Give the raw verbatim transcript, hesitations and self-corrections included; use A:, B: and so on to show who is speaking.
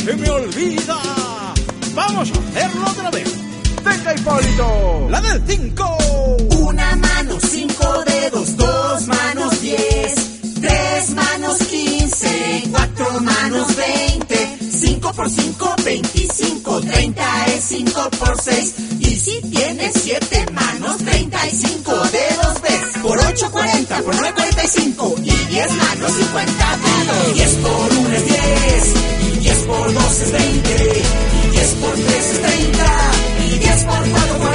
A: se me olvida. Vamos a hacerlo otra vez. Venga, Hipólito. La del cinco.
B: Una mano, cinco dedos, dos manos, diez. Tres manos, quince. Cuatro manos, veinte. Cinco por cinco, veinticinco. Treinta es cinco por seis. Y si tienes siete manos, treinta y cinco dedos ves. Por ocho, cuarenta. Por nueve, cuarenta y cinco. Y diez manos, cincuenta dedos. Diez por uno es diez. Y diez por dos es veinte. Y diez por tres es treinta. Y diez por cuatro